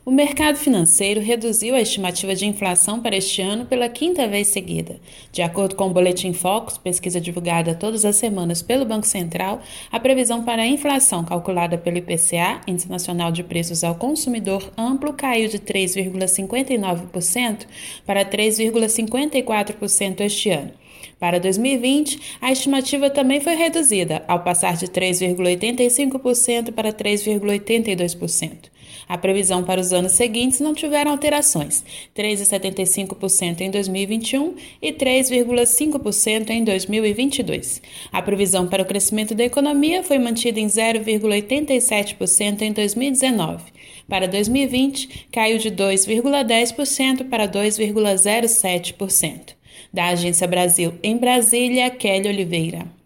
O mercado financeiro reduziu a estimativa de inflação para este ano pela quinta vez seguida. De acordo com o Boletim Focus, pesquisa divulgada todas as semanas pelo Banco Central, a previsão para a inflação calculada pelo IPCA, Índice Nacional de Preços ao Consumidor Amplo, caiu de 3,59% para 3,54% este ano. Para 2020, a estimativa também foi reduzida, ao passar de 3,85% para 3,82%. A previsão para os anos seguintes não tiveram alterações, 3,75% em 2021 e 3,5% em 2022. A previsão para o crescimento da economia foi mantida em 0,87% em 2019. Para 2020, caiu de 2,10% para 2,07%. Da Agência Brasil, em Brasília, Kelly Oliveira.